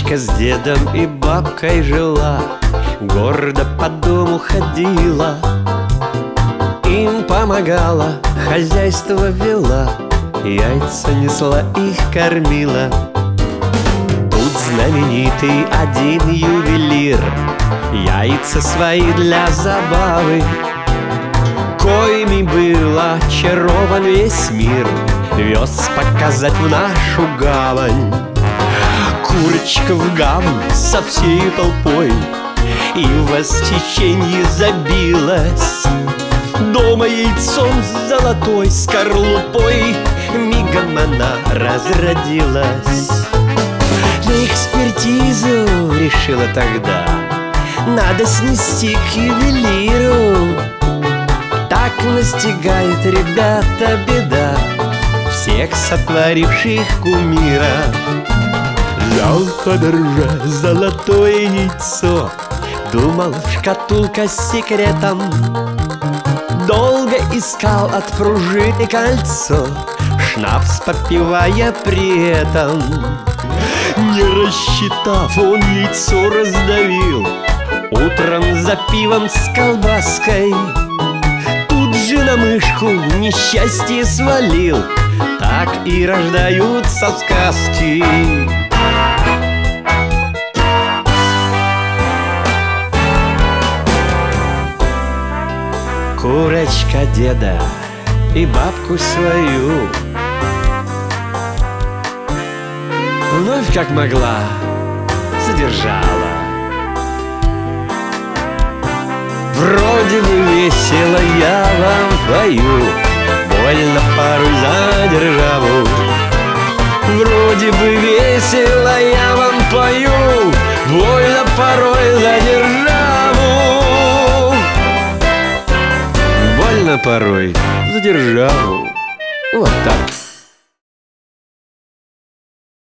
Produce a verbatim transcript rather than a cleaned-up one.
Курочка с дедом и бабкой жила, гордо по дому ходила, им помогала, хозяйство вела, яйца несла, их кормила. Тут знаменитый один ювелир яйца свои для забавы, коими был очарован весь мир, вез показать в нашу гавань. Курочка в гавань со всей толпой и в восхищении забилась. Дома яйцом с золотой скорлупой мигом она разродилась. Для экспертизу решила тогда надо снести к ювелиру. Так настигает, ребята, беда всех сотворивших кумира. Взял подороже золотое яйцо, думал, шкатулка с секретом. Долго искал от пружины кольцо, шнапс попивая при этом. Не рассчитав, он яйцо раздавил утром за пивом с колбаской. Тут же на мышку несчастье свалил. Так и рождаются сказки. Курочка деда и бабку свою вновь как могла содержала. Вроде бы весело я вам пою, больно порой за державу. Вроде бы весело я вам пою, больно порой за державу. Больно порой за державу. Вот так.